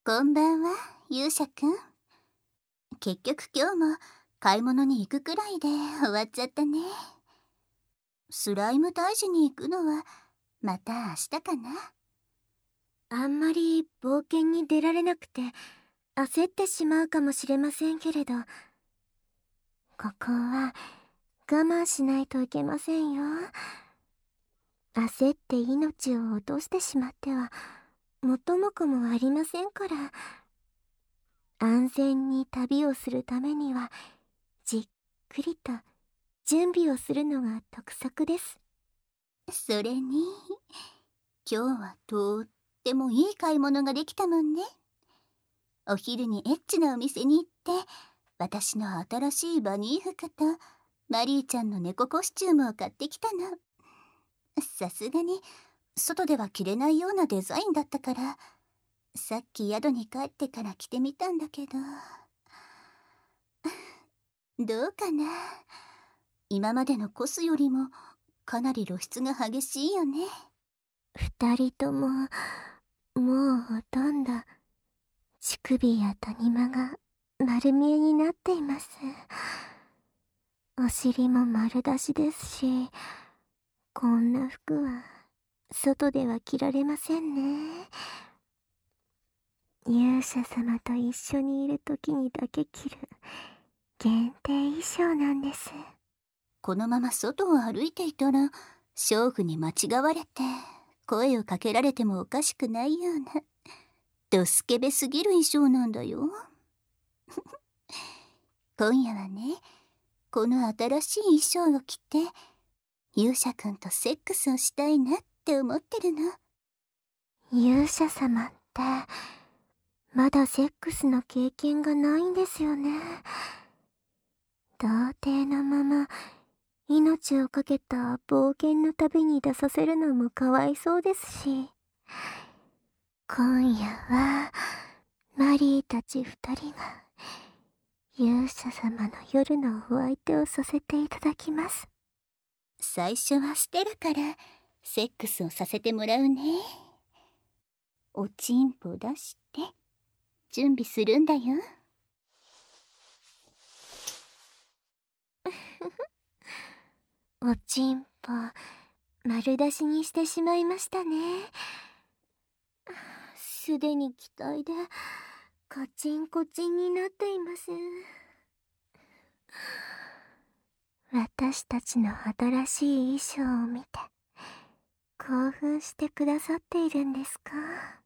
こんばんは、勇者くん。結局今日も買い物に行くくらいで終わっちゃったね。スライム退治に行くのはまた明日かな。 あんまり冒険に出られなくて焦ってしまうかもしれませんけれど、ここは我慢しないといけませんよ。焦って命を落としてしまっては元も子もありませんから。安全に旅をするためにはじっくりと準備をするのが得策です。 それに今日はとってもいい買い物ができたもんね。お昼にエッチなお店に行って私の新しいバニー服とマリーちゃんの猫コスチュームを買ってきたの。さすがに外では着れないようなデザインだったから、さっき宿に帰ってから着てみたんだけど、どうかな。今までのコスよりもかなり露出が激しいよね。 二人とももうほとんど乳首や谷間が丸見えになっています。お尻も丸出しですし、こんな服は外では着られませんね。勇者様と一緒にいる時にだけ着る限定衣装なんです。 このまま外を歩いていたら娼婦に間違われて声をかけられてもおかしくないようなドスケベすぎる衣装なんだよ。今夜はね、この新しい衣装を着て勇者くんとセックスをしたいなって思ってるの。 勇者様ってまだセックスの経験がないんですよね。童貞のまま命を懸けた冒険の旅に出させるのもかわいそうですし、今夜はマリーたち二人が勇者様の夜のお相手をさせていただきます。 最初はステラからセックスをさせてもらうね。おちんぽ出して準備するんだよ。 おちんぽ丸出しにしてしまいましたね。すでに期待でカチンコチンになっています。私たちの新しい衣装を見て興奮してくださっているんですか？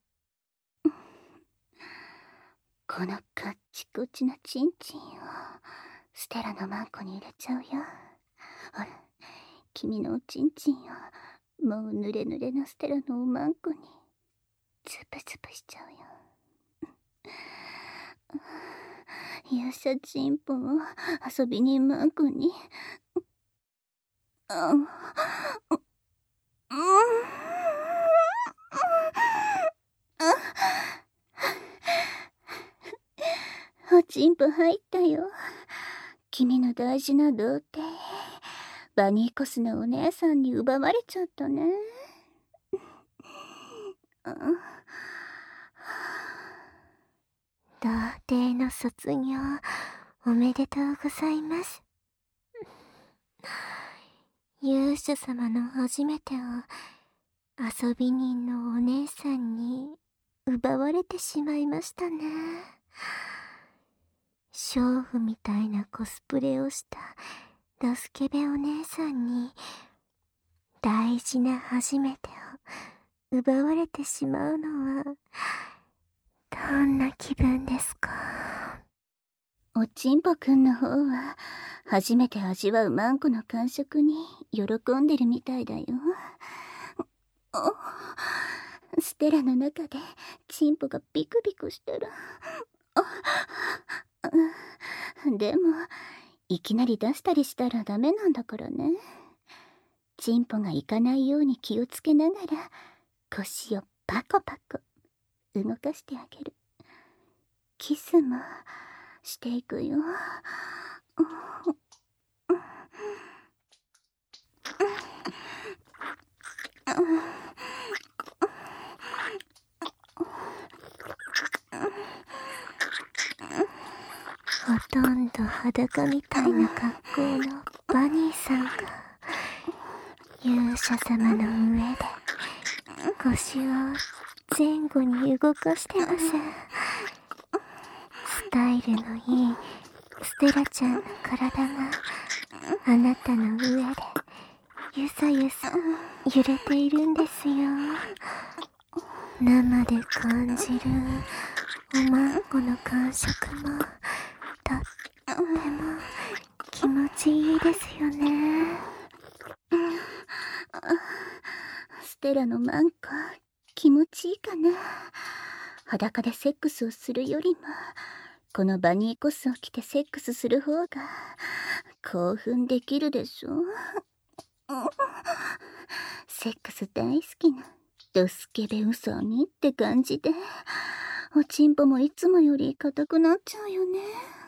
このカッチコチなチンチンをステラのマンコに入れちゃうよ。ほら、君のおちんちんをもう濡れ濡れのステラのおマンコにズプズプしちゃうよ。勇者チンポを遊びにマンコにおちんぽ入ったよ。君の大事な童貞バニーコスのお姉さんに奪われちゃったね。 童貞の卒業おめでとうございます。勇者様の初めてを遊び人のお姉さんに奪われてしまいましたね。娼婦みたいなコスプレをしたドスケベお姉さんに大事な初めてを奪われてしまうのはどんな気分ですか？ おちんぽくんの方は初めて味わうマンコの感触に喜んでるみたいだよ。ステラの中でチンポがビクビクしてる。でもいきなり出したりしたらダメなんだからね。チンポがいかないように気をつけながら腰をパコパコ動かしてあげる。キスもしていくよ。 んと裸みたいな格好のバニーさんが勇者様の上で腰を前後に動かしてます。スタイルのいいステラちゃんの体があなたの上でゆさゆさ揺れているんですよ。生で感じるおまんこの感触もとっても気持ちいいですよね。 ステラのマンコ気持ちいいかな。裸でセックスをするよりもこのバニーコスを着てセックスする方が興奮できるでしょ。セックス大好きなドスケベウサギって感じでおちんぽもいつもより硬くなっちゃうよね。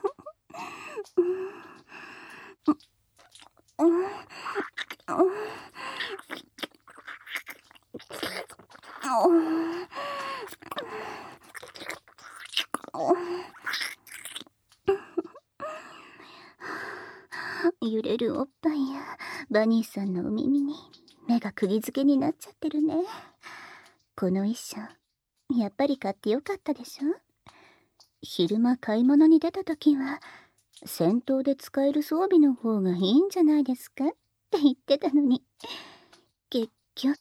揺れるおっぱいやバニーさんのお耳に目が釘付けになっちゃってるね。この衣装やっぱり買ってよかったでしょ。昼間買い物に出た時は戦闘で使える装備の方がいいんじゃないですかって言ってたのに、結局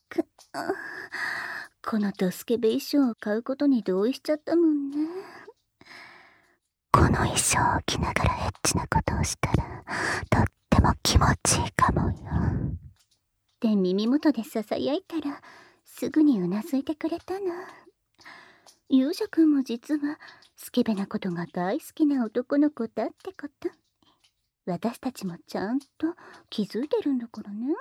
このドスケベ衣装を買うことに同意しちゃったもんね。この衣装を着ながらエッチなことをしたらとっても気持ちいいかもよって耳元でささやいたらすぐにうなずいてくれたの。勇者くんも実はスケベなことが大好きな男の子だってこと、私たちもちゃんと気づいてるんだからね。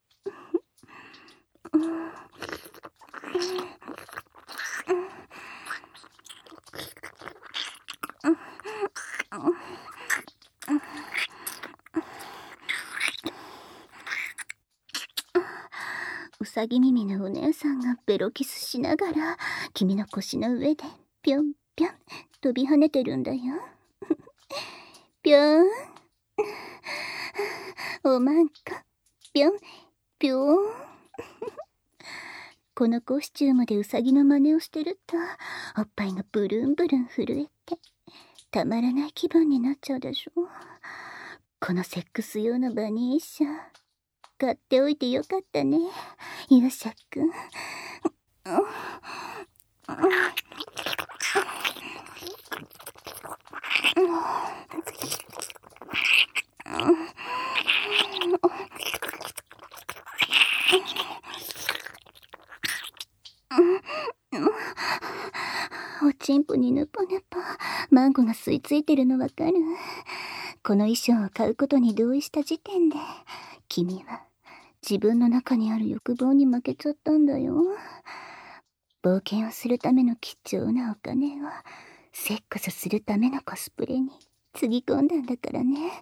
うさぎ耳のお姉さんがベロキスしながら君の腰の上でぴょんぴょん飛び跳ねてるんだよ。ぴょんおまんこぴょんぴょんこのコスチュームでうさぎの真似をしてるとおっぱいがブルンブルン震えてたまらない気分になっちゃうでしょ。このセックス用のバニー衣装買っておいてよかったね、勇者くん。おちんぽにぬぽぬぽマンゴが吸い付いてるのわかる。この衣装を買うことに同意した時点で君は自分の中にある欲望に負けちゃったんだよ。冒険をするための貴重なお金をセックスするためのコスプレにつぎ込んだんだからね。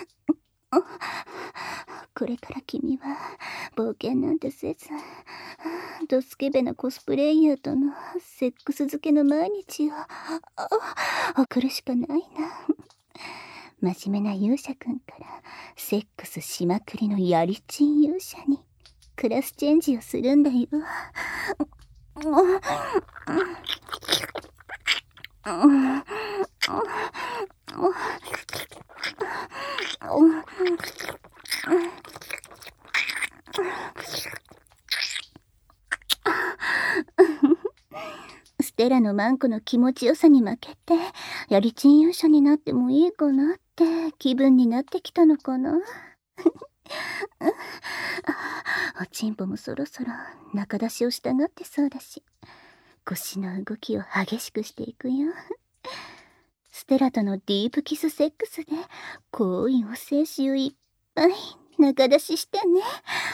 これから君は冒険なんてせずドスケベなコスプレイヤーとのセックス漬けの毎日を送るしかないな。真面目な勇者くんからセックスしまくりのやりちん勇者にクラスチェンジをするんだよ。ステラのマンコの気持ちよさに負けてやりちん勇者になってもいいかなって気分になってきたのかな。おちんぽもそろそろ中出しをしたがってそうだし腰の動きを激しくしていくよ。ステラとのディープキスセックスで好意を精子をいっぱい中出ししてね。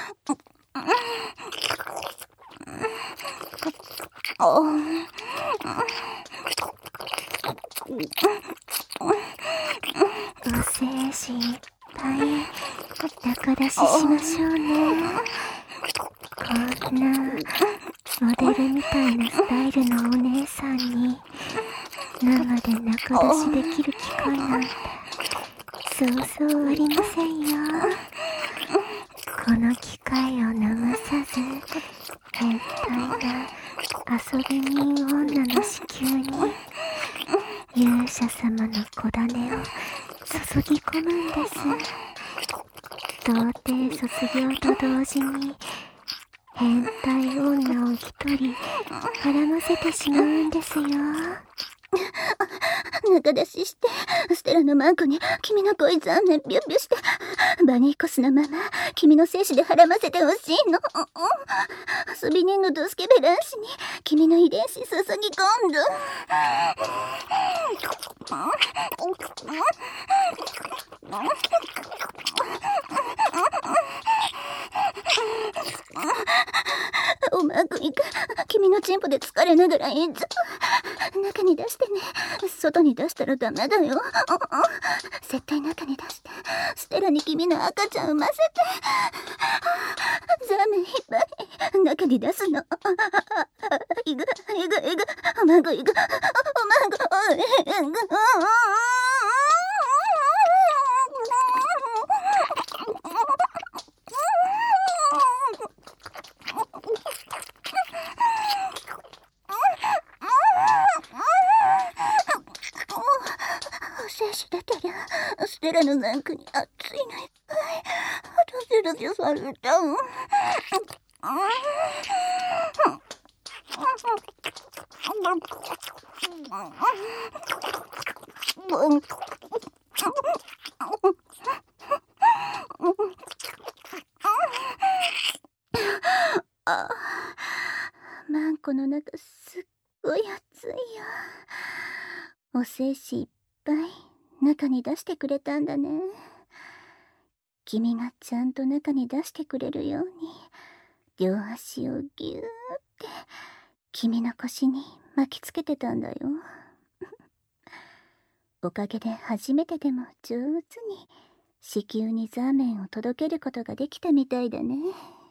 お精子いっぱい中出ししましょうね。こんなモデルみたいなスタイルのお姉さんに生で中出しできる機会なんてそうそうありませんよ。この機会を逃さず、変態な遊び人女の子宮に勇者様の小種を注ぎ込むんです。童貞卒業と同時に変態女を一人絡ませてしまうんですよ。 中出しして、ステラのマンコに君の恋残念ビュッビュして、バニーコスのまま君の精子で絡ませてほしいの。遊び人のドスケベ男子に君の遺伝子注ぎ込んだ。おまんこに君のチンポで疲れながらいいんじゃ。中に出してね。外に出したらダメだよ。絶対中に出して、ステラに君の赤ちゃん産ませて。ザーメンいっぱい中に出すの。いぐおまんこいぐおまんこ精子出たらステラのマンコに熱いのいっぱいドキドキされた。マンコの中すっごい熱いよ。お精子いっぱい中に出してくれたんだね。君がちゃんと中に出してくれるように両足をぎゅーって君の腰に巻きつけてたんだよ。おかげで初めてでも上手に子宮にザーメンを届けることができたみたいだね。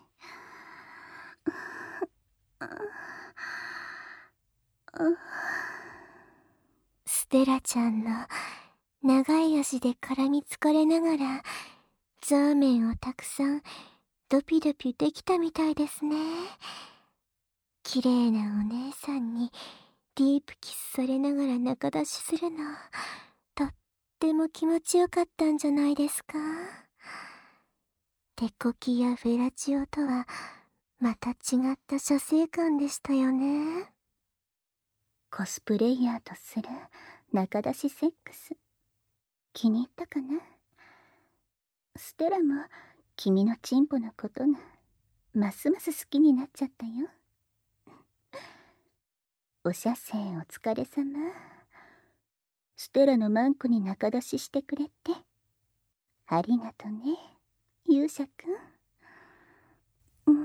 ステラちゃんの長い足で絡みつかれながらザーメンをたくさんドピドピできたみたいですね。綺麗なお姉さんにディープキスされながら中出しするの、とっても気持ちよかったんじゃないですか。手こきやフェラチオとはまた違った射精感でしたよね。 コスプレイヤーとする中出しセックス、気に入ったかな。ステラも君のチンポのことがますます好きになっちゃったよ。お射精お疲れ様。ステラのマンコに中出ししてくれてありがとね、勇者くん。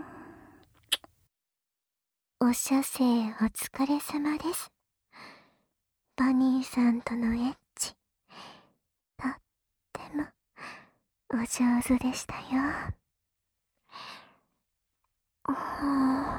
お射精お疲れ様です。バニーさんとのエッチ、とってもお上手でしたよ。